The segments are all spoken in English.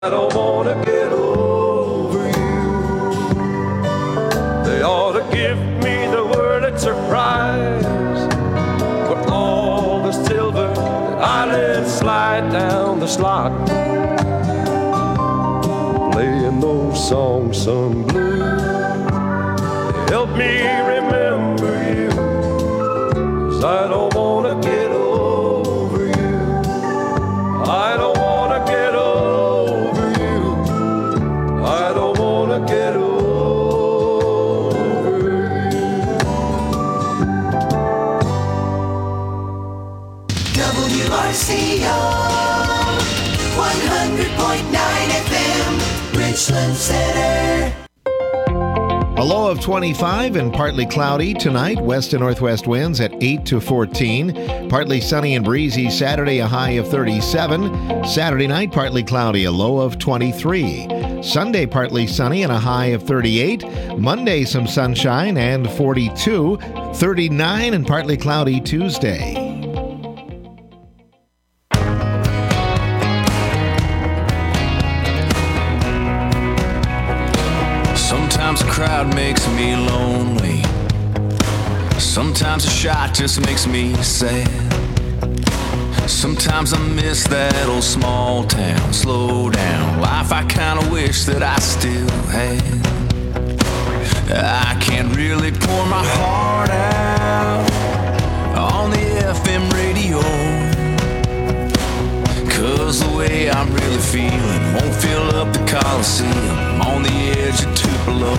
I don't want to get over you. They ought to give me the word at surprise for all the silver that I let slide down the slot, playing those songs sung blue. Help me remember you, 'cause I don't want to get over you. I don't want to get over you. I don't want to get over you. WRCO 100.9 FM, Richland Center. A low of 25 and partly cloudy tonight. West to northwest winds at 8 to 14. Partly sunny and breezy Saturday, a high of 37. Saturday night, partly cloudy, a low of 23. Sunday, partly sunny and a high of 38. Monday, some sunshine and 42. 39 and partly cloudy Tuesday. Sometimes a crowd makes me lonely. Sometimes a shot just makes me sad. Sometimes I miss that old small town. Slow down life I kinda wish that I still had. I can't really pour my heart out on the FM radio, 'cause the way I'm really feeling won't fill up the Coliseum on the edge of Tupelo.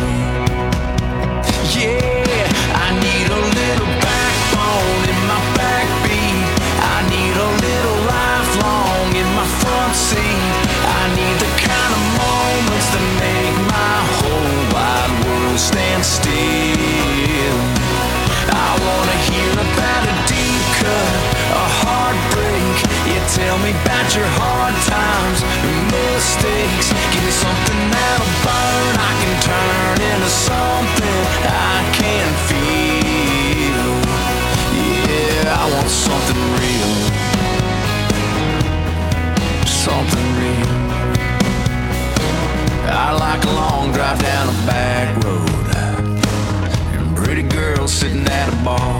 Yeah, I need a little backbone in my backbeat. I need a little lifelong in my front seat. I need the kind of moments that make my whole wide world stand still. I wanna hear about a deep cut, a heartbreak. Yeah, tell me about your hard times, your mistakes. Give me something that'll burn, I can turn into something I can feel. Yeah, I want something real. Something real. I like a long drive down a back road and pretty girls sitting at a bar.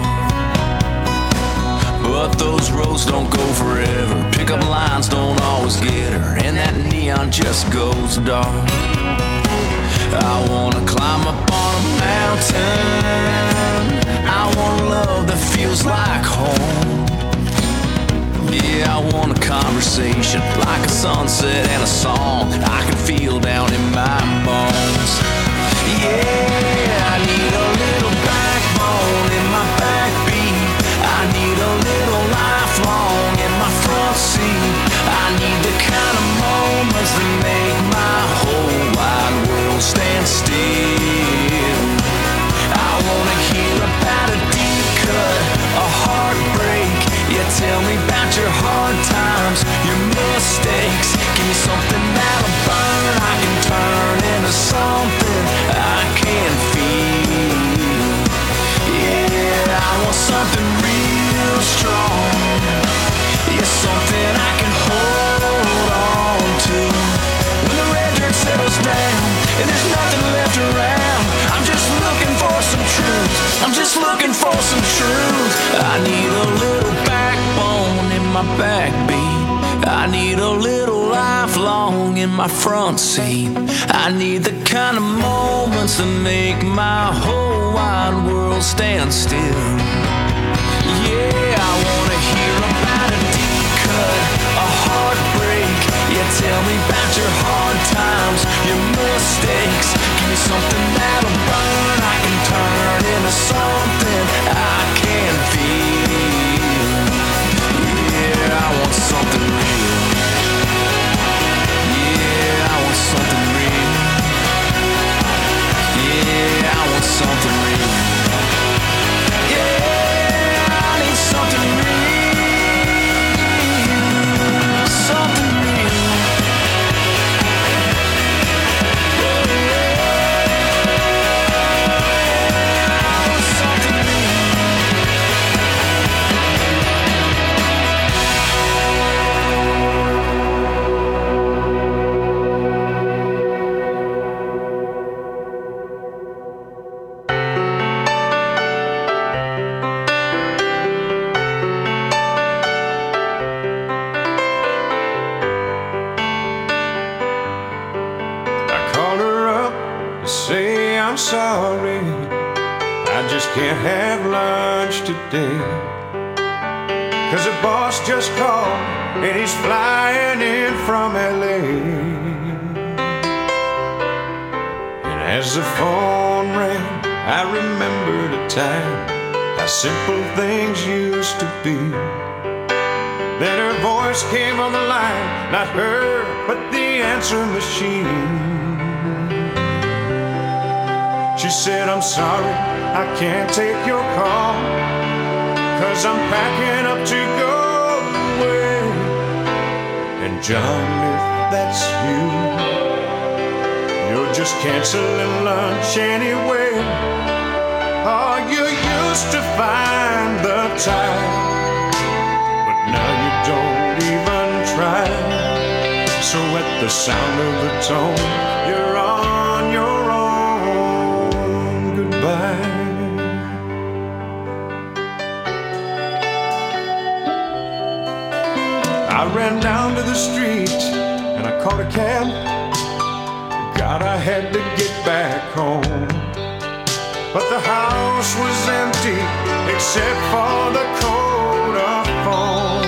But those roads don't go forever. Pickup lines don't always get her, and that neon just goes dark. I wanna climb up on a mountain. I want love that feels like home. Yeah, I want a conversation like a sunset and a song I can feel down in my bones. Yeah, I need a little backbone in my backbeat. I need a little lifelong in my front seat. I need the kind of moments that make my whole wide world stand still. I wanna hear about a deep cut, a heartbreak. Yeah, tell me about your hard times, your mistakes. Give me something that'll burn, I can turn into something I can feel. Yeah, I want something real strong. Yeah, something I can hold on to. When the red dirt settles down and there's nothing left around, I'm just looking for some truth. I'm just looking for some truth. I need a little backbone in my backbeat. I need a little lifelong in my front seat. I need the kind of moments that make my whole wide world stand still. Yeah, I wanna hear about a deep cut, a heartbreak. Yeah, tell me about your hard times, your mistakes. Give me something that'll burn, I can turn into something I can feel. Yeah, I want something real. Yeah, I want something real. Yeah, I want something real. Yeah, I need something real. Something real. Something real. say I'm sorry, I just can't have lunch today. 'Cause the boss just called and he's flying in from LA. And as the phone rang, I remembered a time how simple things used to be. Then her voice came on the line, not her, but the answer machine. She said, I'm sorry, I can't take your call, 'cause I'm packing up to go away. And John, if that's you, you're just canceling lunch anyway. Oh, you used to find the time, but now you don't even try. So at the sound of the tone, you're on your own. Goodbye. I ran down to the street and I caught a cab. God, I had to get back home. But the house was empty except for the coat of foam.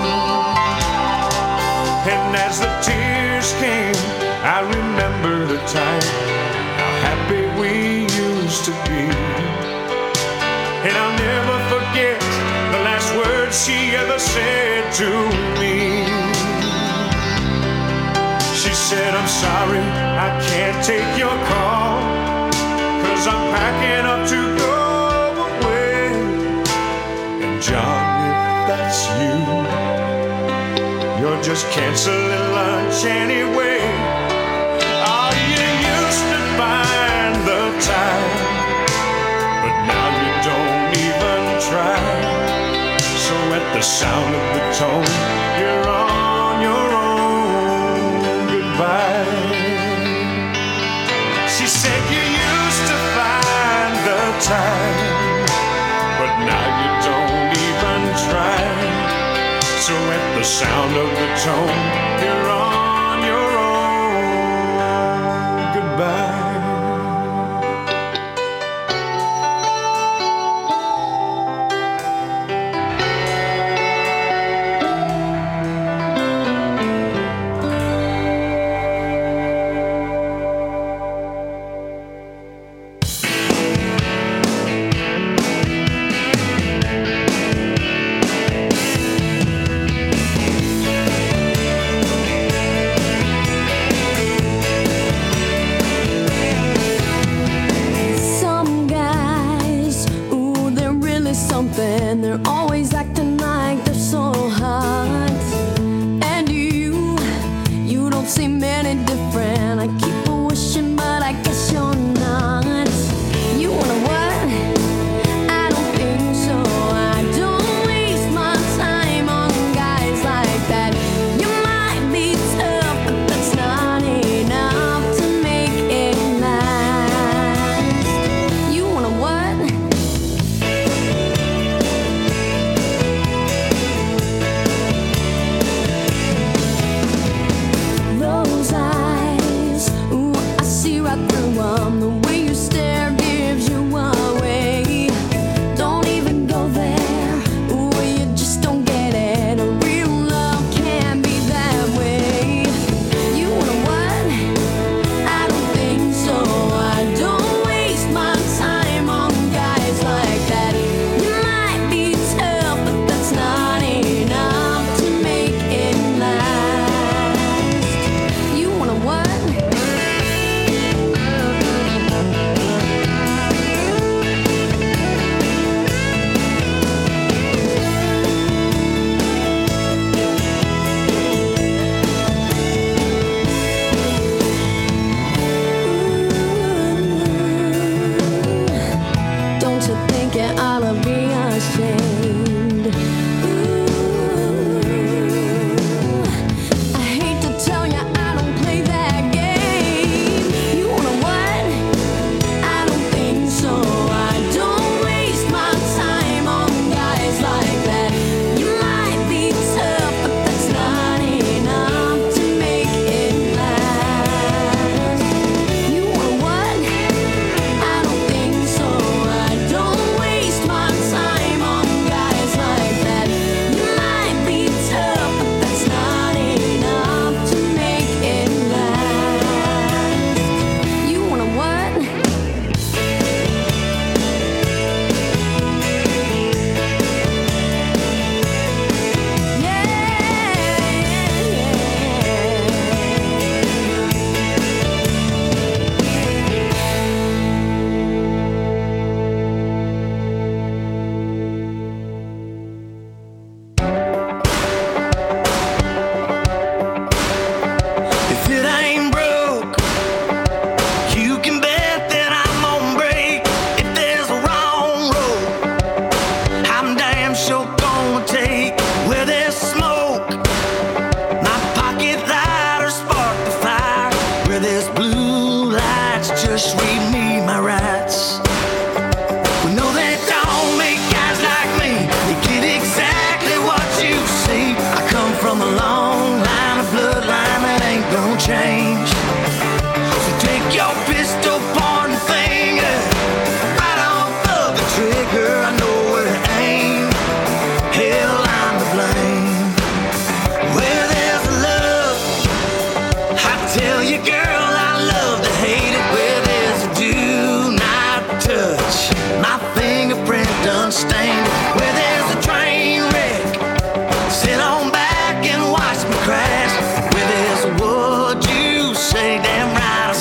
And as the tears came, I remember the time, how happy we used to be. And I'll never forget the last words she ever said to me. She said, I'm sorry, I can't take your call, 'cause I'm packing up to go away. And John, if that's you, you're just canceling lunch anyway. Oh, you used to find the time, but now you don't even try. So at the sound of the tone, you're on your own. Goodbye. She said you used to find the time, but now you don't even try. So at the sound of the tone, you're on your own. Goodbye. They're always acting like they're so hot. And you don't seem any different. I keep wishing, but I guess you're not. You wanna what? I don't think so. I don't waste my time on guys like that. You might be tough, but that's not enough to make it last. You wanna what? Those eyes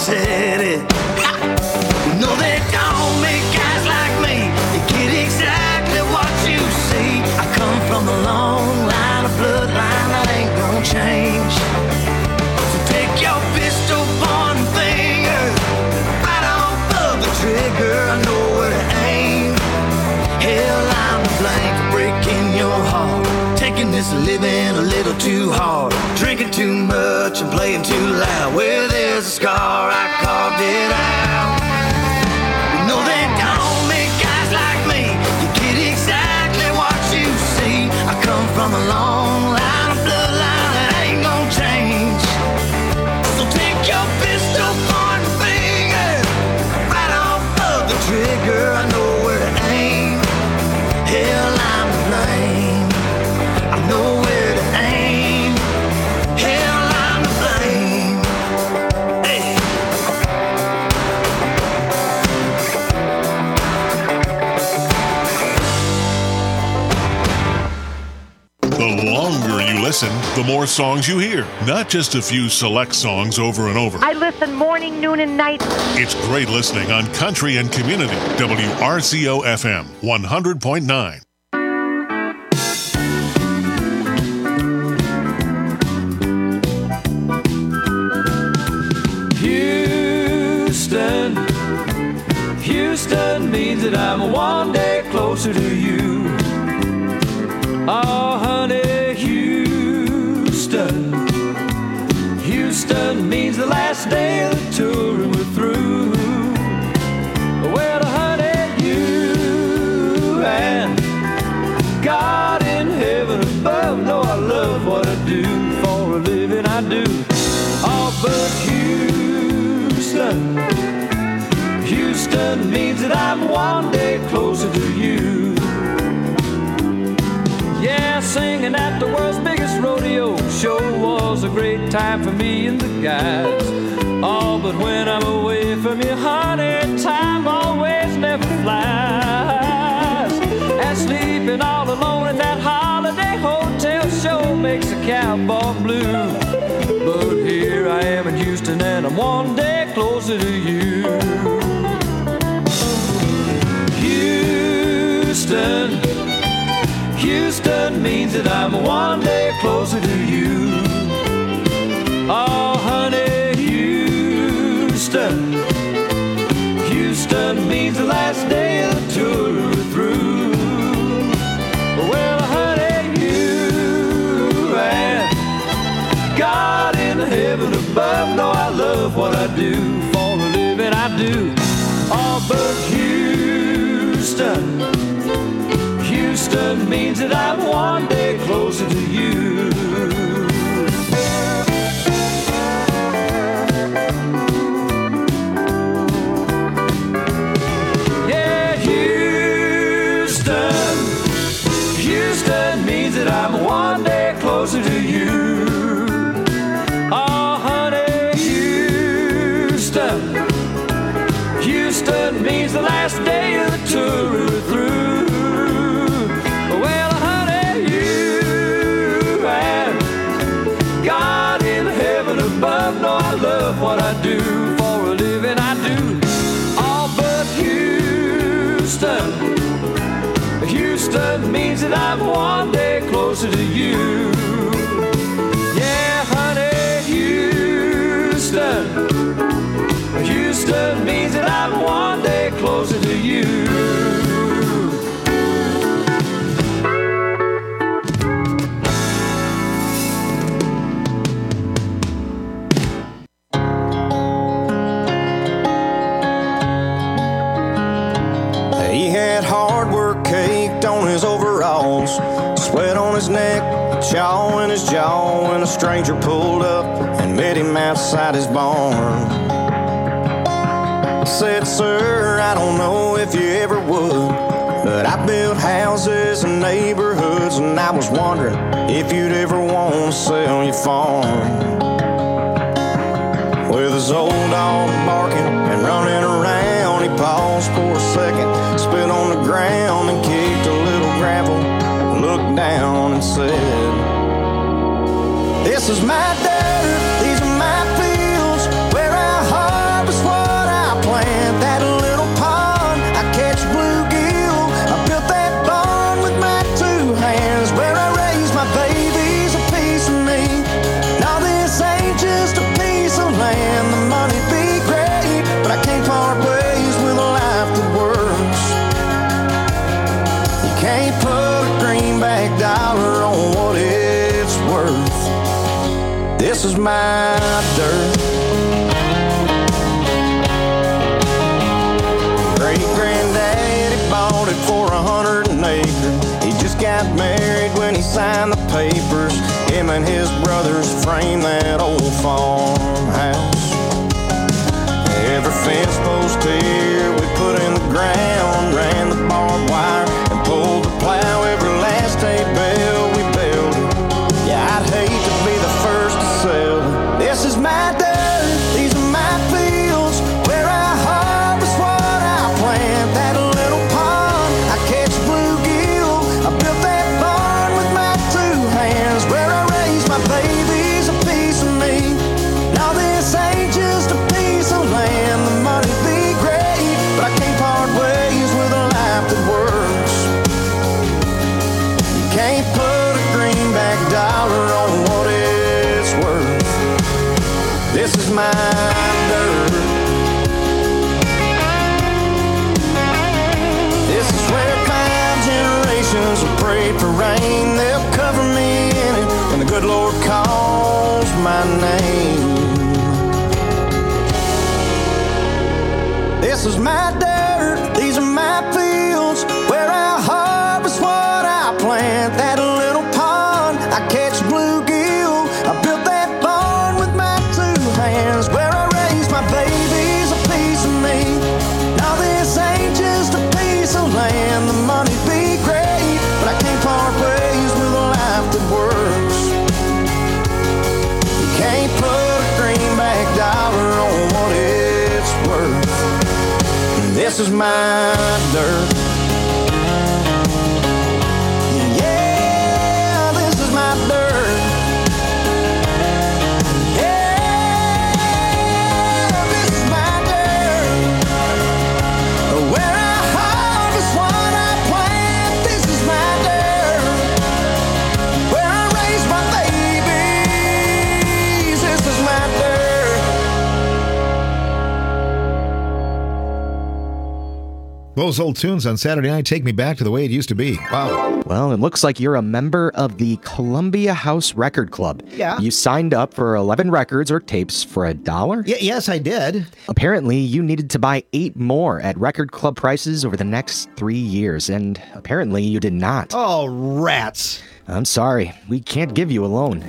said it. No, they don't make guys like me. You get exactly what you see. I come from a long line of bloodline that ain't gonna change. So take your pistol, point finger, right off of the trigger. I know where to aim. Hell, I'm to blame for breaking your heart. Taking this living a little too hard. Drinking too much and playing too loud. Where there's a scar, I carved it out. No, they don't make guys like me. You get exactly what you see. I come from a long line of bloodline that ain't gonna change. So take your pistol, point finger, right off of the trigger. I know where to aim. Hell, I'm to blame. I know where to aim. Hell, I'm to blame. Hey. The longer you listen, the more songs you hear. Not just a few select songs over and over. I listen morning, noon, and night. It's great listening on Country and Community. WRCO FM 100.9. Houston, Houston means that I'm one day closer to you. Oh, honey, Houston, Houston means the last day of the tour and we're through. Well, honey, you and God in heaven above know I love what I do. For a living I do. Oh, but Houston, Houston means that I'm one day closer to you. Yeah, singing at the world's biggest rodeo show was a great time for me and the guys. Oh, but when I'm away from you, honey, time always never flies. And sleeping all alone in that holiday hotel show makes a cowboy blue. But here I am in Houston and I'm one day closer to you. Houston, Houston means that I'm one day closer to you. Oh, honey, Houston, Houston means the last day of the tour we're through. Well, honey, you and God in heaven above know I love what I do. For a living I do. Oh, but Houston, Houston means that I'm one day closer to you. Yeah, Houston, Houston means that I'm one day closer to you. Oh, honey, Houston, Houston means the last day of the tour we're through. Well, honey, you and God in heaven above know I love what I do. For a living I do. Oh, but Houston, Houston means that I'm one day closer to you. Yeah, honey, Houston, Houston means that I'm one day closer to you. He had hard work caked on his overalls, sweat on his neck, chaw in his jaw, when a stranger pulled up and met him outside his barn. Said, sir, I don't know if you ever would, but I built houses and neighborhoods, and I was wondering if you'd ever want to sell your farm. With his old dog barking and running around, he paused for a second, spit on the ground and kicked a little gravel, looked down and said, this is my dirt, these are my fields, where I and his brothers framed that old farmhouse. Every fence post here we put in the ground, ran the barbed wire and pulled the plow. Every last hay bale we built it. Yeah, I'd hate to be the first to sell it. This is my dirt, these are my fields, where I harvest what I plant. That little pond, I catch bluegill. I built that barn with my two hands, where I raise my babies, a piece of me. Now this ain't just a piece of land. The money'd be great, but I can't part ways with a life that works. You can't put a greenback dollar on what it's worth. This is my dirt. This is where 5 generations have prayed for rain. They'll cover me in it when the good Lord calls my name. This is my dirt, these are my fields, where I harvest what I plant. That little pond, I catch bluegill. I built that barn with my two hands, where I raise my babies, a piece of me. Now this ain't just a piece of land. The money'd be great, but I can't part ways with a life that works. You can't put a greenback dollar on what it's worth. This is my dirt. Yeah, this is my dirt. Yeah, this is my dirt. Where I harvest what I plant. This is my dirt. Where I raise my babies. This is my dirt. Those old tunes on Saturday night take me back to the way it used to be. Wow. Well, it looks like you're a member of the Columbia House Record Club. Yeah. You signed up for 11 records or tapes for $1. Yes, I did. Apparently, you needed to buy 8 more at record club prices over the next 3 years, and apparently you did not. Oh, rats. I'm sorry. We can't give you a loan.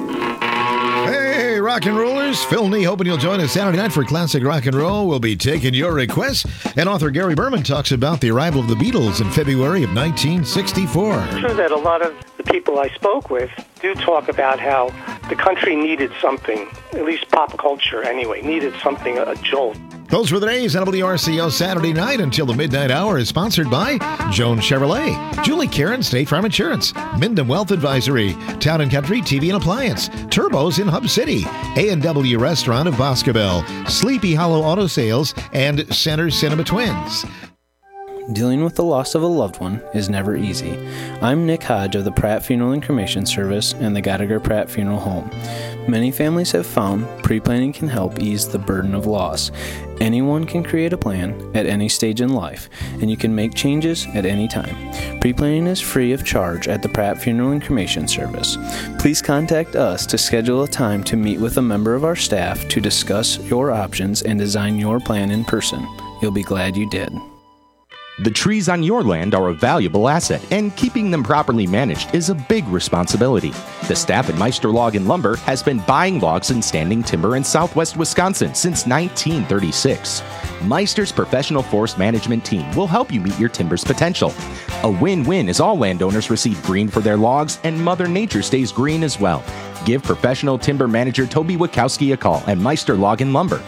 Hey, rock and rollers. Phil Nee hoping you'll join us Saturday night for Classic Rock and Roll. We'll be taking your requests. And author Gary Berman talks about the arrival of the Beatles in February of 1964. It's true that a lot of the people I spoke with do talk about how the country needed something, at least pop culture anyway, needed something, a jolt. Those were the days. NWRCO Saturday night until the midnight hour is sponsored by Joan Chevrolet, Julie Karen, State Farm Insurance, Minden Wealth Advisory, Town & Country TV and Appliance, Turbos in Hub City, A&W Restaurant of Boscobel, Sleepy Hollow Auto Sales, and Center Cinema Twins. Dealing with the loss of a loved one is never easy. I'm Nick Hodge of the Pratt Funeral and Cremation Service and the Gallagher Pratt Funeral Home. Many families have found pre-planning can help ease the burden of loss. Anyone can create a plan at any stage in life, and you can make changes at any time. Pre-planning is free of charge at the Pratt Funeral and Cremation Service. Please contact us to schedule a time to meet with a member of our staff to discuss your options and design your plan in person. You'll be glad you did. The trees on your land are a valuable asset, and keeping them properly managed is a big responsibility. The staff at Meister Log and Lumber has been buying logs and standing timber in southwest Wisconsin since 1936. Meister's professional forest management team will help you meet your timber's potential. A win-win as all landowners receive green for their logs and Mother Nature stays green as well. Give professional timber manager Toby Wachowski a call at Meister Log and Lumber,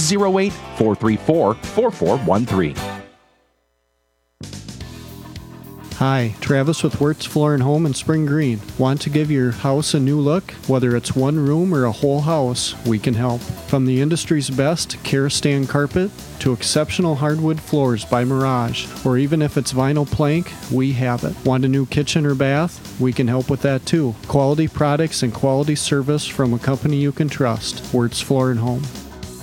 608-434-4413. Hi, Travis with Wirtz Floor and Home in Spring Green. Want to give your house a new look? Whether it's one room or a whole house, we can help. From the industry's best Karastan carpet to exceptional hardwood floors by Mirage, or even if it's vinyl plank, we have it. Want a new kitchen or bath? We can help with that too. Quality products and quality service from a company you can trust. Wirtz Floor and Home.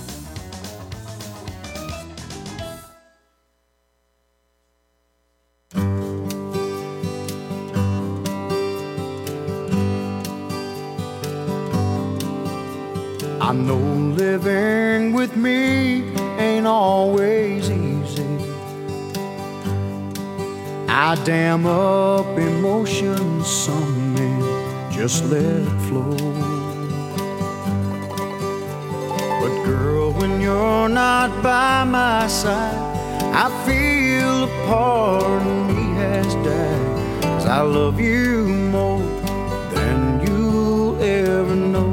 I know living with me ain't always easy. I dam up emotions, some men just let it flow. But girl, when you're not by my side, I feel a part of me has died. 'Cause I love you more than you'll ever know.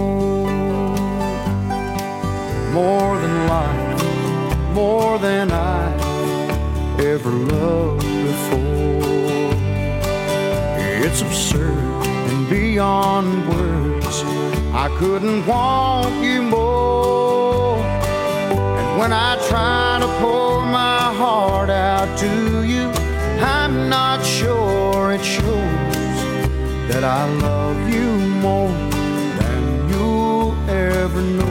More than life, more than I've ever loved before. It's absurd and beyond words, I couldn't want you more. And when I try to pour my heart out to you, I'm not sure it shows that I love you more than you'll ever know.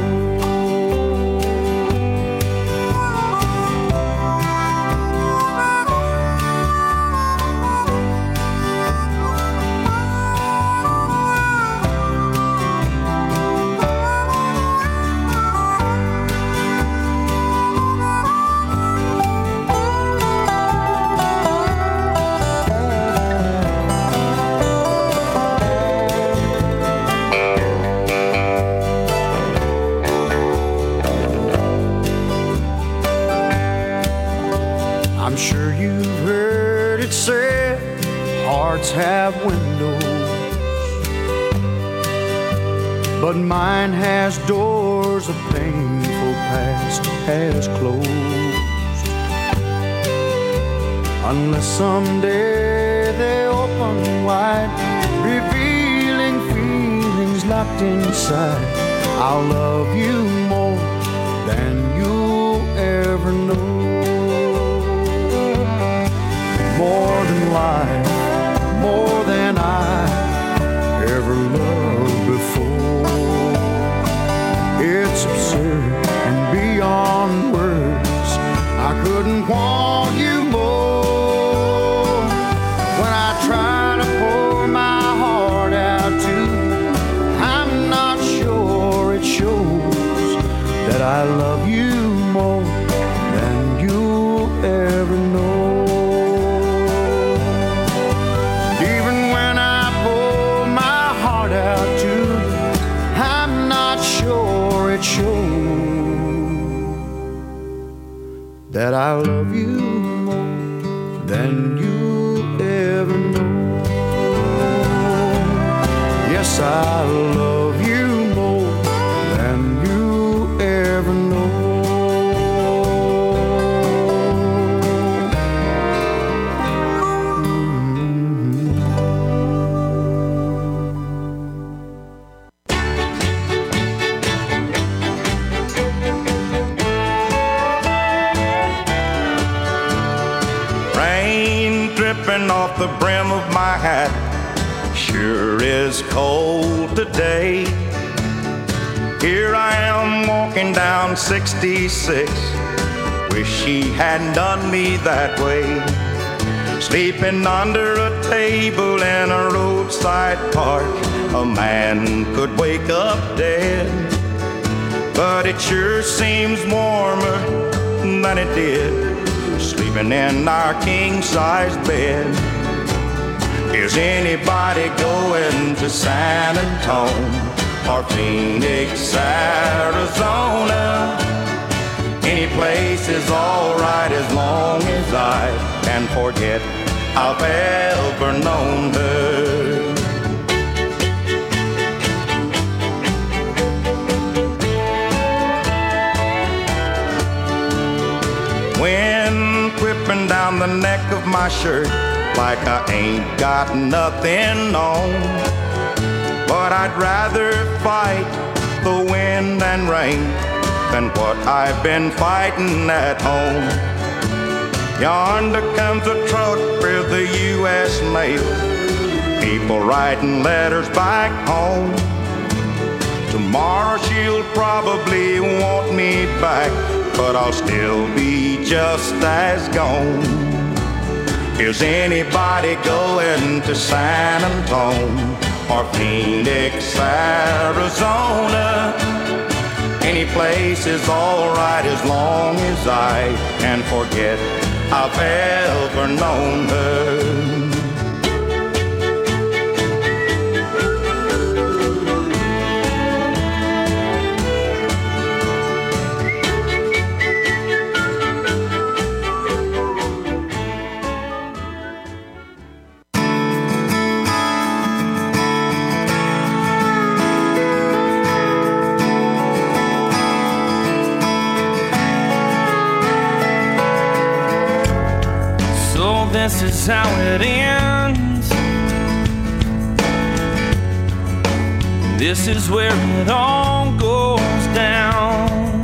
I'm sure you've heard it said, hearts have windows, but mine has doors a painful past has closed. Unless someday they open wide, revealing feelings locked inside, I'll love you more than you'll ever know. More than life, more than I ever loved before. It's absurd and beyond words, I couldn't want you more. When I try to pour my heart out to you, I'm not sure it shows that I love you more than you'll ever know. That I love you more than you'll ever know. Yes, I love you more than you'll ever know. Off the brim of my hat, sure is cold today. Here I am walking down 66, wish she hadn't done me that way. Sleeping under a table in a roadside park, a man could wake up dead. But it sure seems warmer than it did sleeping in our king-size bed. Is anybody going to San Antonio or Phoenix, Arizona? Any place is all right as long as I can forget I've ever known her. Whipping down the neck of my shirt like I ain't got nothing on. But I'd rather fight the wind and rain than what I've been fighting at home. Yonder comes a truck with the U.S. mail, people writing letters back home. Tomorrow she'll probably want me back, but I'll still be just as gone. Is anybody going to San Antonio or Phoenix, Arizona? Any place is all right as long as I can forget I've ever known her. this is how it ends. This is where it all goes down.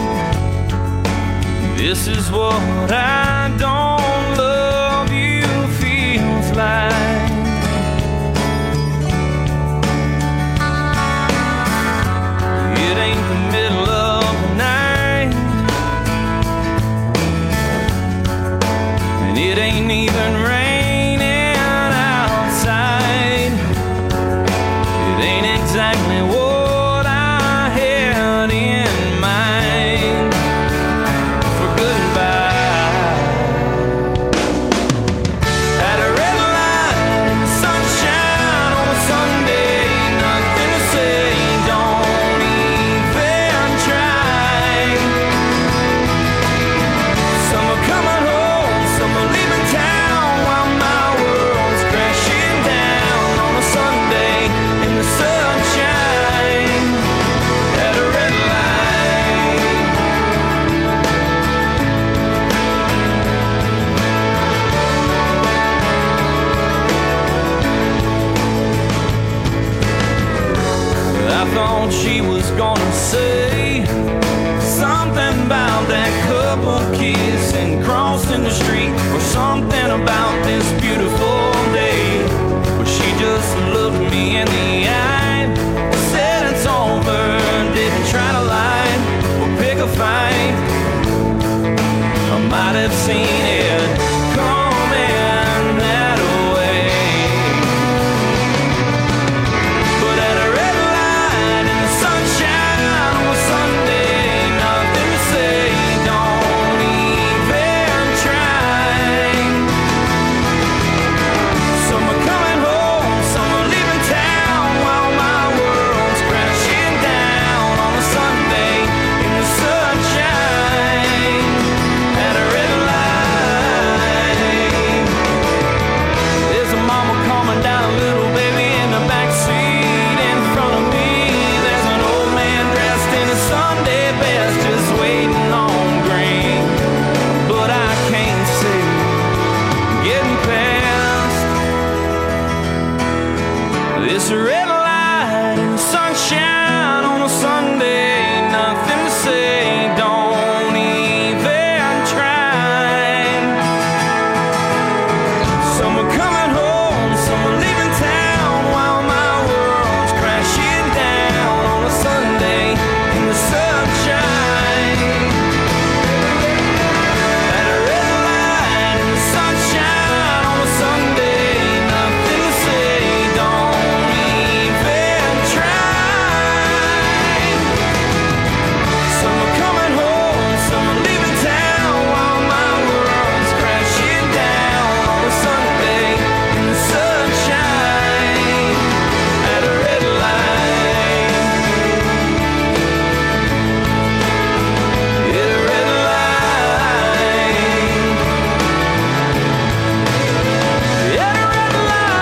This is what I don't love you feels like. It ain't the middle of the night, and it ain't even raining outside. It ain't exactly what I had in mind for goodbye. At a red light in the sunshine on a Sunday, nothing to say, don't even try. Some are coming home, some are leaving town, while my world's crashing down on a Sunday in the sunshine. At a red light. I thought she was gonna say something about that couple kissing, crossing the street, or something about this beautiful day. But she just looked me in the eye, said it's over, didn't try to lie or pick a fight. I might have seen it coming that way. But at a red light in the sunshine on a Sunday, nothing to say, don't even try. Some are coming home, some are leaving town, while my world's crashing down on a Sunday in the sunshine. At a red light. There's a mama calming down a little baby in the back seat in front of me. There's an old man dressed in his Sunday best, just waiting on green. But I can't see getting past this red light in the sunshine on a Sunday. Nothing to say, don't even try. Some are coming home, some are leaving town, while my world's crashing down on a Sunday in the sunshine. At a red light in the sunshine on a Sunday, nothing to say, don't even try. Some are coming home, some are leaving town, while my world's crashing down on a Sunday in the sunshine. At a red light. At a red light. At a red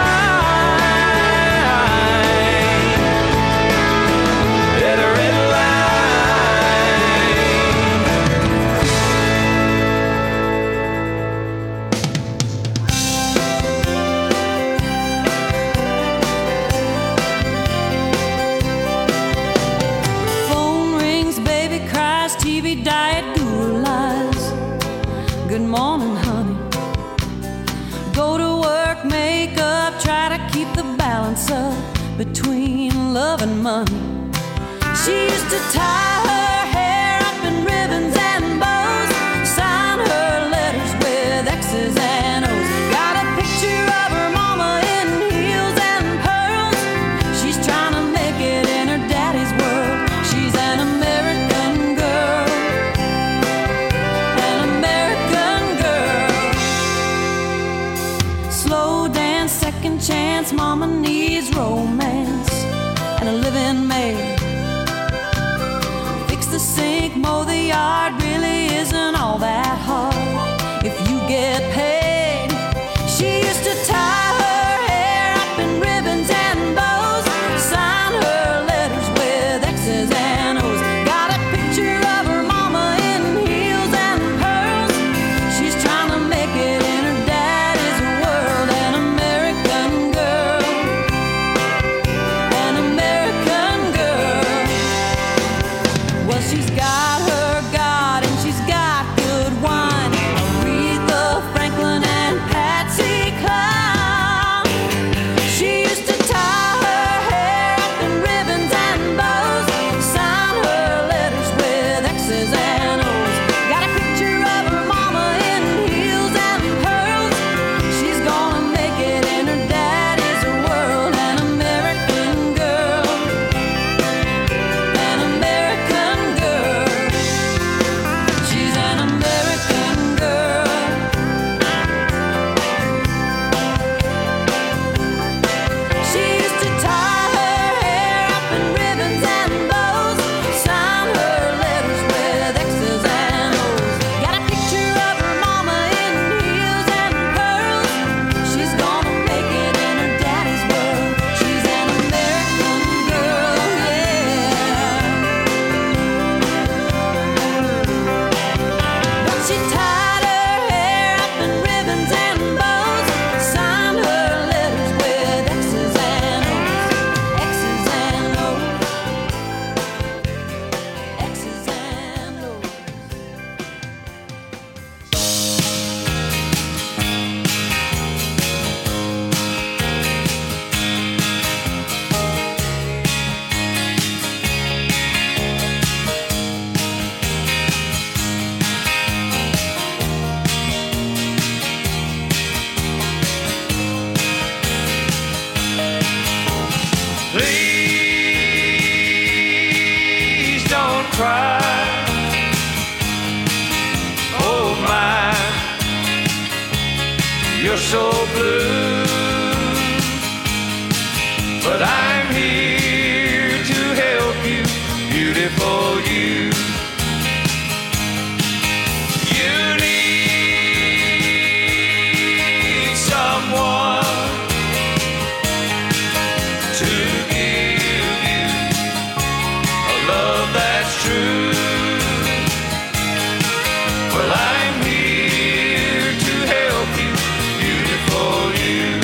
light. At a red Phone rings, baby cries, TV diet, Google lies. Good morning, honey. Go to work, make up, try to keep the balance up between love and money. She used to tie her hair up in ribbons and bows, sign her letters with X's and O's. Got a picture of her mama in heels and pearls. She's trying to make it in her daddy's world. She's an American girl, an American girl. Slow dance, second chance, mama needs romance and a living maid. Fix the you're so blue. But I'm here to help you, beautiful you. You need someone to give you a love that's true. Well, I'm here to help you, beautiful you.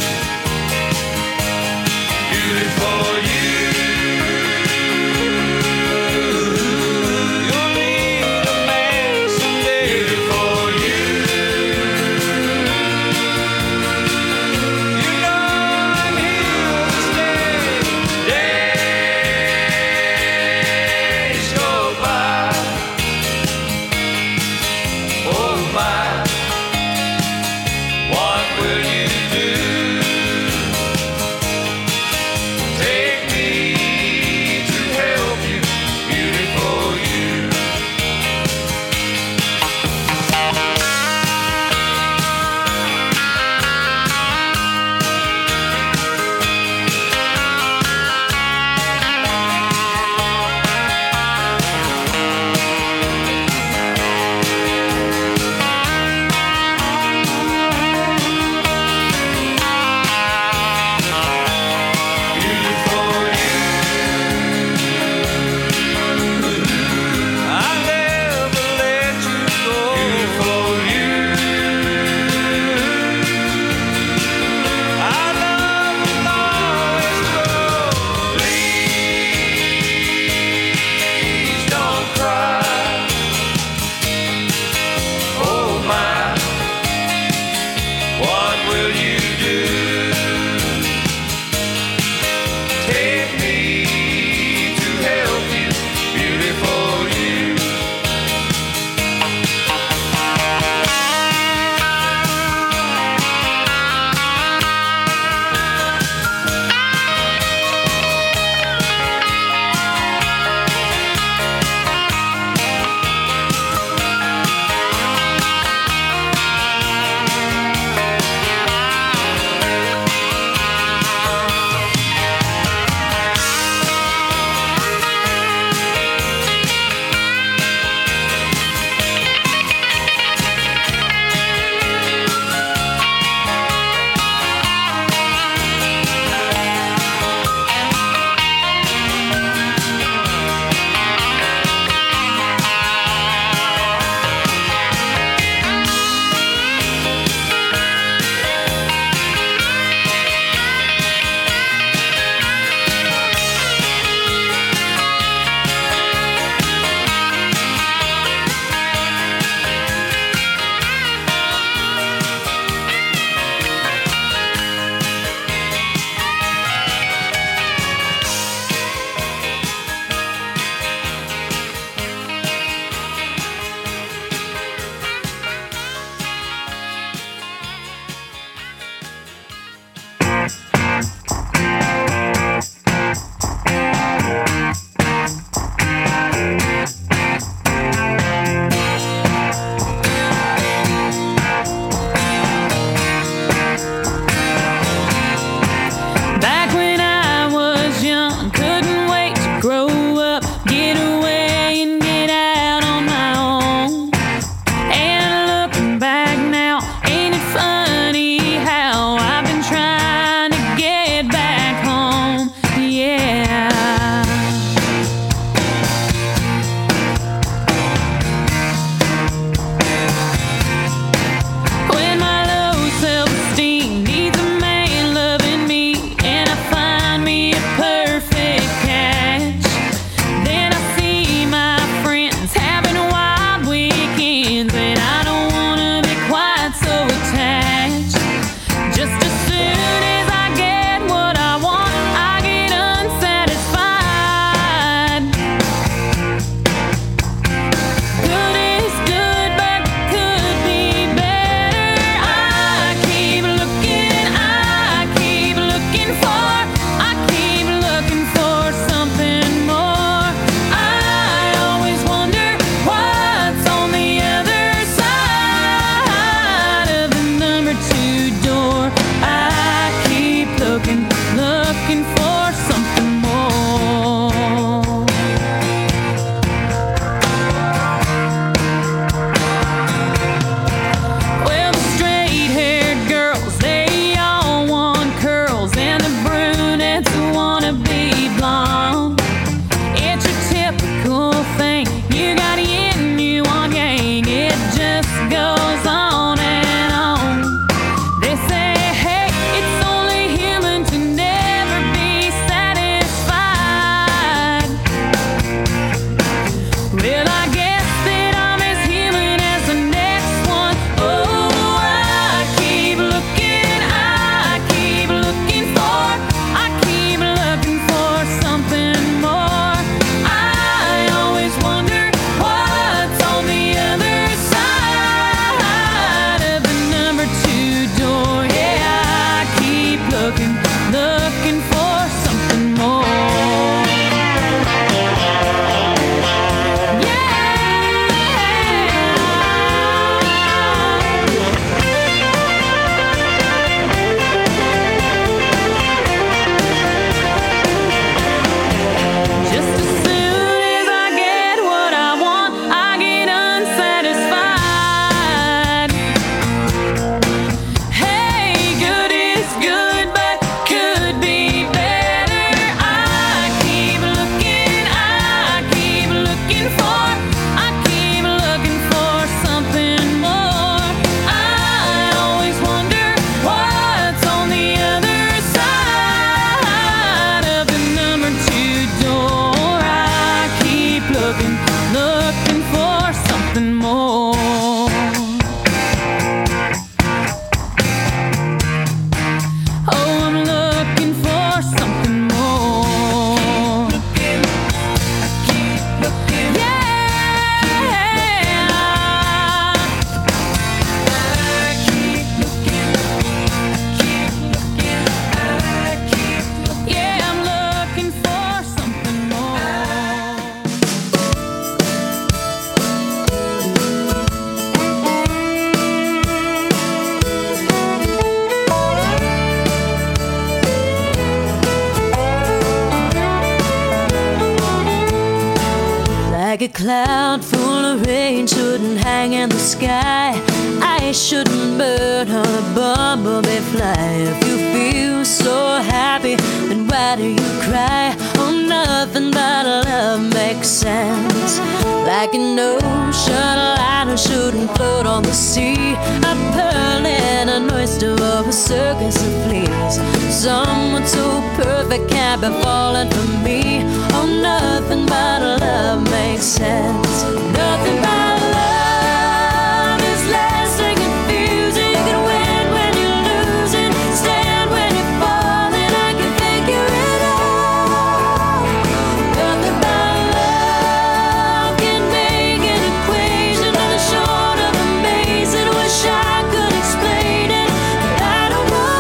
a cloud full of rain shouldn't hang in the sky. I shouldn't burn on a bumblebee fly. If you feel so happy, then why do you cry? Oh, nothing but love makes sense. Like an ocean liner shouldn't float on the sea. A pearl in an oyster or a circus of fleas. Someone so perfect can't be falling for me. Oh, nothing but love makes sense. Nothing but love is less than confusing. You can win when you're losing, stand when you're falling. I can figure it out. Nothing but love can make an equation that is short of amazing. Wish I could explain it, but I don't know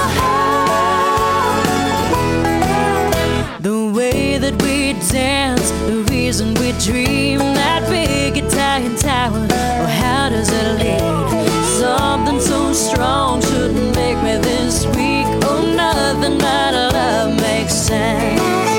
how. The way that we dance, the reason we dream, that big Italian tower, or how does it lead? Something so strong shouldn't make me this weak. Oh, nothing but love makes sense.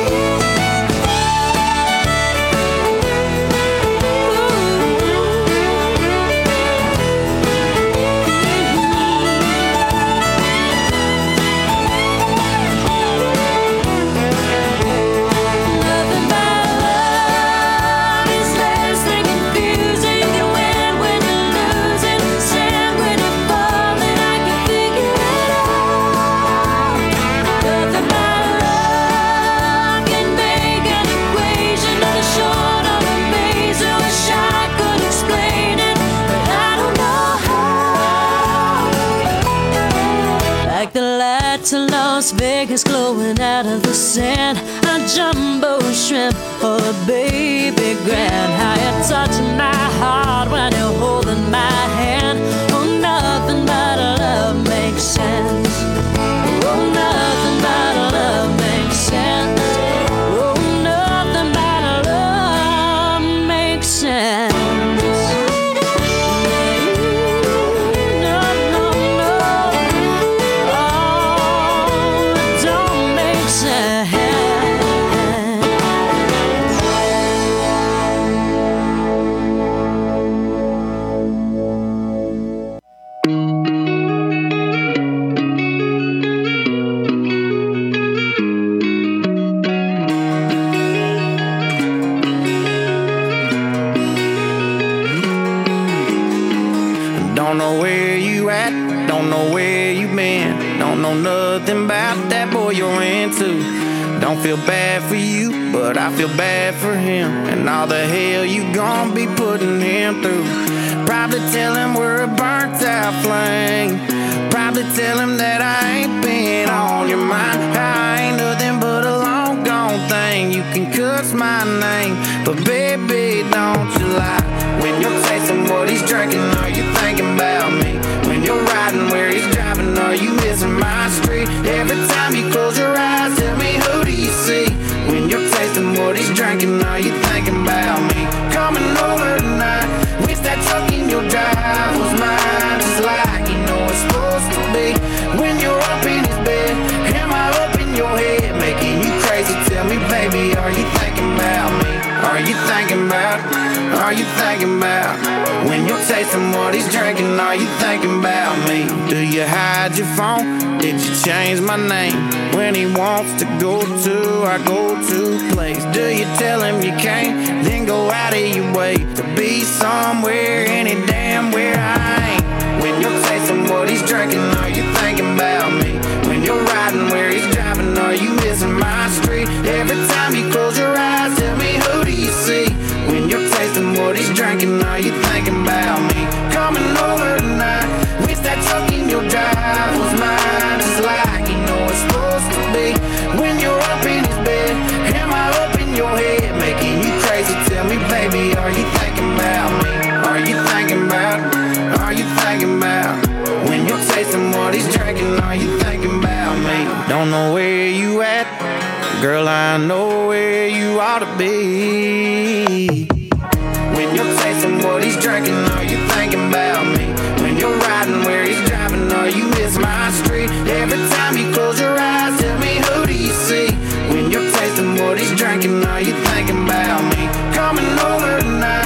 To Las Vegas glowing out of the sand, a jumbo shrimp or a baby grand. How you're touching my heart when you're holding my hand. Oh, nothing but love makes sense. Oh, nothing but love makes sense. Oh, nothing but love makes sense. Don't know where you at, don't know where you been. Don't know nothing about that boy you're into. Don't feel bad for you, but I feel bad for him. And all the hell you gon' be putting him through. Probably tell him we're a burnt out flame. Probably tell him that I ain't been on your mind. I ain't nothing but a long gone thing. You can cuss my name, but baby, don't you lie. When you're tasting what he's drinking, are you thinking about me? When you're riding where he's driving, are you missing my street? Every time you close your eyes, tell me, who do you see? When you're tasting what he's drinking, are you thinking about me? Coming over tonight, wish that truck in your drive was mine, just like you know it's supposed to be. When you're up in his bed, am I up in your head, making you crazy? Tell me, baby, are you thinking about me? Are you thinking about? Are you thinking about? When you're tasting what he's drinking, are you thinking about me? Do you hide your phone? Did you change my name? When he wants to go to our go-to place, do you tell him you can't? Then go out of your way to be somewhere, any damn where I ain't. When you're tasting what he's drinking, are you thinking about me? When you're riding where he's driving, are you missing my street? Every time you close your eyes, tell me, who do you see? When you're tasting what he's drinking, are you thinking about me? Coming over tonight, wish that truck in your drive was mine, just like you know it's supposed to be. When you're up in his bed, am I up in your head, making you crazy? Tell me, baby, are you thinking about me? Are you thinking about? Are you thinking about? When you're tasting what he's drinking, are you thinking about me? Don't know where you at, girl, I know where you ought to be. When you're tasting what he's drinking, are you thinking about me? When you're riding where he's driving, are you miss my street? Every time you close your eyes, tell me, who do you see? When you're tasting what he's drinking, are you thinking about me? Coming over tonight,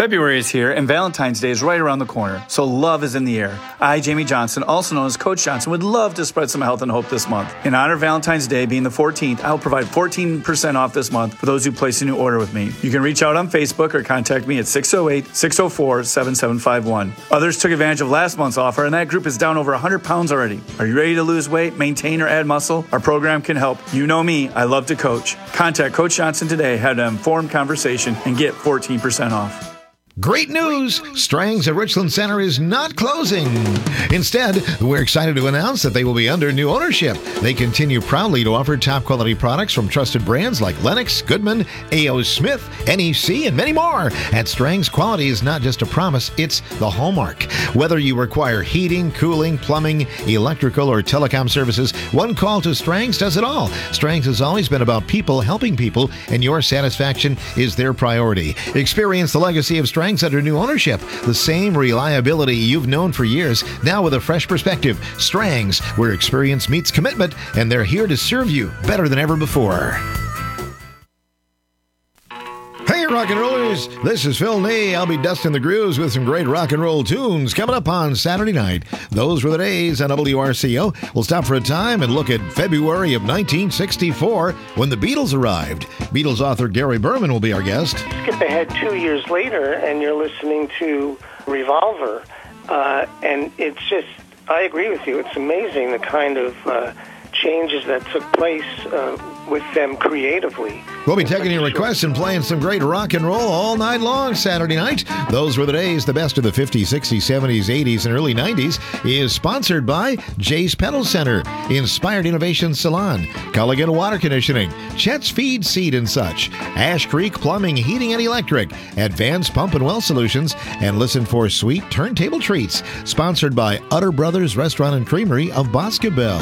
February is here, and Valentine's Day is right around the corner, so love is in the air. I, Jamie Johnson, also known as Coach Johnson, would love to spread some health and hope this month. In honor of Valentine's Day being the 14th, I will provide 14% off this month for those who place a new order with me. You can reach out on Facebook or contact me at 608-604-7751. Others took advantage of last month's offer, and that group is down over 100 pounds already. Are you ready to lose weight, maintain, or add muscle? Our program can help. You know me, I love to coach. Contact Coach Johnson today, have an informed conversation, and get 14% off. Great news! Strang's at Richland Center is not closing. Instead, we're excited to announce that they will be under new ownership. They continue proudly to offer top quality products from trusted brands like Lennox, Goodman, A.O. Smith, NEC, and many more. At Strang's, quality is not just a promise, it's the hallmark. Whether you require heating, cooling, plumbing, electrical, or telecom services, one call to Strang's does it all. Strang's has always been about people helping people, and your satisfaction is their priority. Experience the legacy of Strang's under new ownership. The same reliability you've known for years, now with a fresh perspective. Strang's, where experience meets commitment, and they're here to serve you better than ever before. Hey, rock and rollers, this is Phil Ney. I'll be dusting the grooves with some great rock and roll tunes coming up on Saturday night. Those were the days on WRCO. We'll stop for a time and look at February of 1964 when the Beatles arrived. Beatles author Gary Berman will be our guest. Skip ahead 2 years later, and you're listening to Revolver, and it's just, I agree with you, it's amazing the kind of changes that took place with them creatively. We'll be taking your requests and playing some great rock and roll all night long Saturday night. Those were the days. The best of the 50s, 60s, 70s, 80s, and early 90s is sponsored by Jay's Pedal Center, Inspired Innovation Salon, Culligan Water Conditioning, Chet's Feed, Seed and Such, Ash Creek Plumbing, Heating and Electric, Advanced Pump and Well Solutions, and listen for Sweet Turntable Treats, sponsored by Utter Brothers Restaurant and Creamery of Boscobel.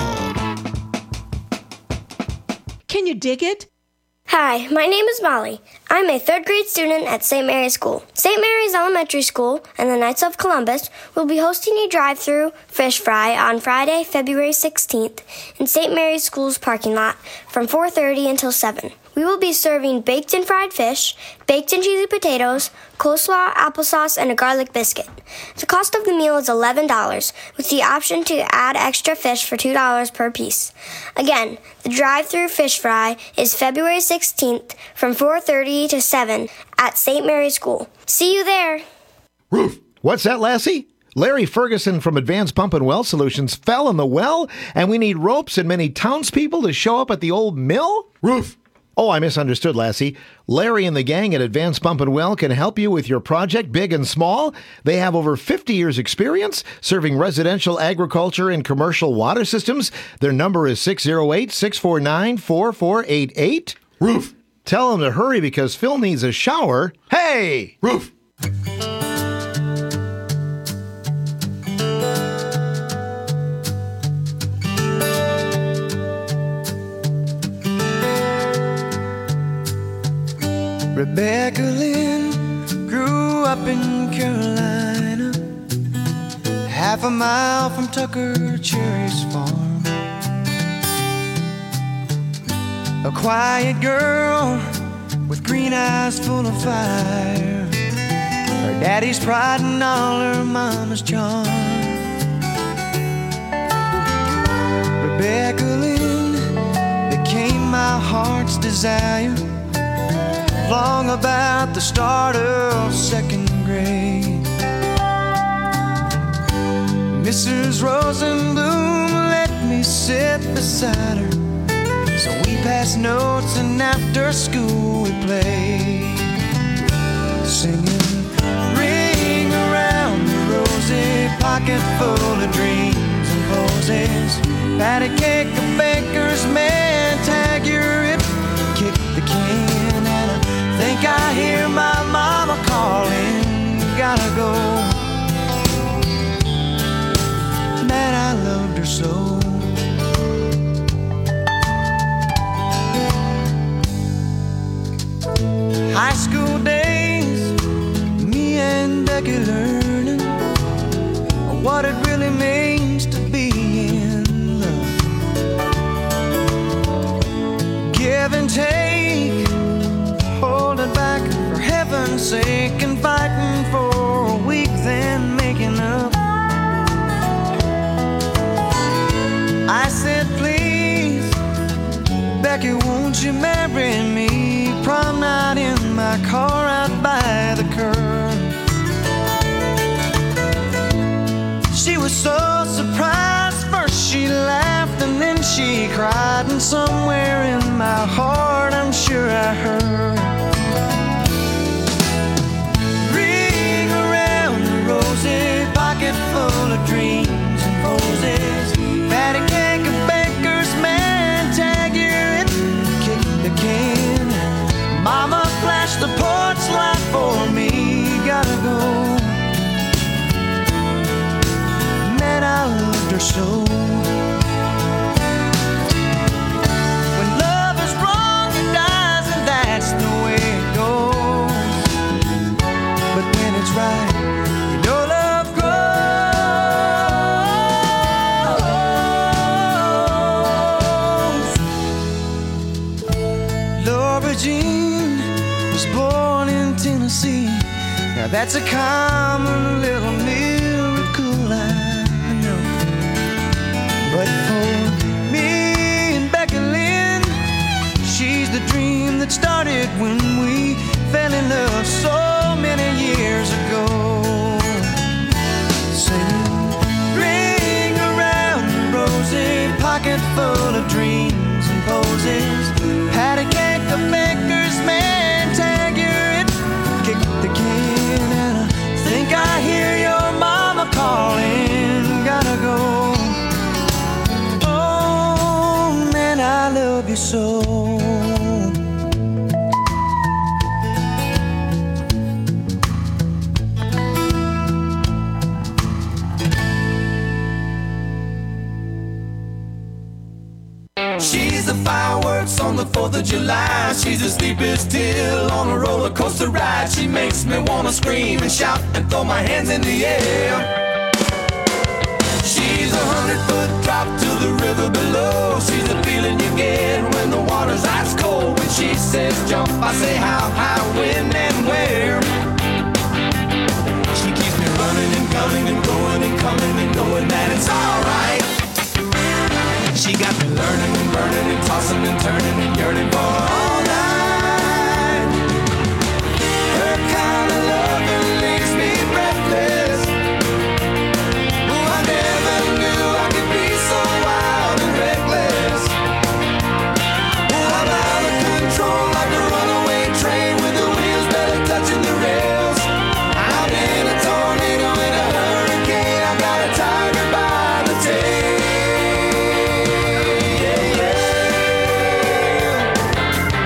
Can you dig it? Hi, my name is Molly. I'm a third grade student at St. Mary's School. St. Mary's Elementary School and the Knights of Columbus will be hosting a drive-through fish fry on Friday, February 16th in St. Mary's School's parking lot from 4:30 until 7. We will be serving baked and fried fish, baked and cheesy potatoes, coleslaw, applesauce, and a garlic biscuit. The cost of the meal is $11, with the option to add extra fish for $2 per piece. Again, the drive-through fish fry is February 16th from 4:30 to 7 at St. Mary's School. See you there. Roof. What's that, Lassie? Larry Ferguson from Advanced Pump and Well Solutions fell in the well, and we need ropes and many townspeople to show up at the old mill? Roof. Oh, I misunderstood, Lassie. Larry and the gang at Advanced Pump and Well can help you with your project, big and small. They have over 50 years' experience serving residential, agriculture, and commercial water systems. Their number is 608-649-4488. Roof. Tell them to hurry because Phil needs a shower. Hey! Roof. Rebecca Lynn grew up in Carolina, half a mile from Tucker Cherry's farm. A quiet girl with green eyes full of fire, her daddy's pride and all her mama's charm. Rebecca Lynn became my heart's desire long about the start of second grade. Mrs. Rosenblum let me sit beside her, so we passed notes and after school we played, singing Ring Around the Rosy, pocket full of dreams and posies, patty cake, a baker's man, tag your hip, kick the can, and I think I hear my mama calling, gotta go. Man, I loved her so. High school days, me and Becky learning what it really means to be in love. Give and take, holding back for heaven's sake and fighting Jackie, won't you marry me? Prom night in my car out by the curb. She was so surprised. First she laughed and then she cried, and somewhere in my heart I'm sure I heard, ring around the rosy, pocket full of dreams and roses, patty cake, a baker's man, tag you it, kick the can. Mama flashed the porch light for me, gotta go. Man, I loved her so. When love is wrong, it dies, and that's the way it goes. But when it's right, you know love grows. Laura Jean was born in Tennessee. Now that's a common little miracle, I know. But for me and Becky Lynn, she's the dream that started when we fell in love so many years ago. Sing, ring around the rosy, pocket full of dreams and posies, patty cake, a baker's man, tag your it, kick the can, and I think I hear your mama calling, gotta go. Oh man, I love you so. She's the fireworks on the 4th of July. She's the sleepy still on a roller coaster ride. She makes me wanna scream and shout and throw my hands in the air. She's 100-foot drop to the river below. She's the feeling you get when the water's ice cold. When she says jump, I say how, when, and where. She keeps me running and gunning and going and coming and knowing that it's alright. She got me learning and burning and tossing and turning and yearning for all night. Her kind of loving leaves me breathless. Oh, I never knew I could be so wild and reckless. Oh, I'm out of control like a runaway train with the wheels barely touching the rails. I'm in a tornado, in a hurricane. I got a tiger by the tail.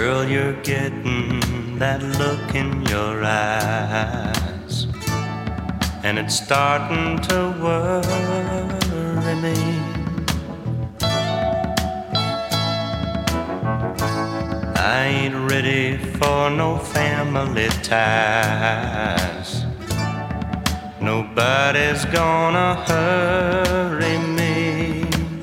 Girl, you're getting that look in your eyes, and it's starting to worry me. I ain't ready for no family ties. Nobody's gonna hurry me.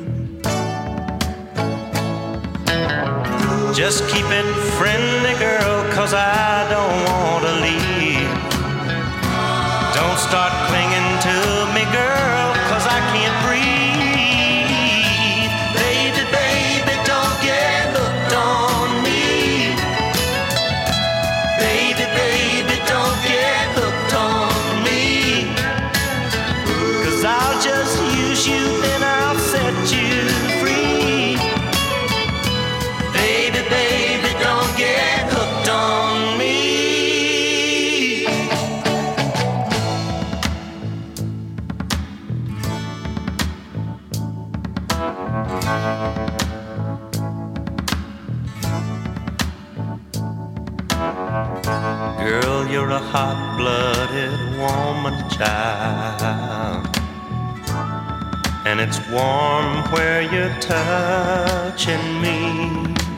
Just keep it friendly, girl, 'cause I don't want to leave. Don't start clinging to me, girl, 'cause I can't breathe. Baby, baby, don't get hooked on me. Baby, baby, don't get hooked on me. 'Cause I'll just use you, then I'll set you free. Baby, baby, don't get hooked on me. Girl, you're a hot-blooded woman child, and it's warm where you're touching me.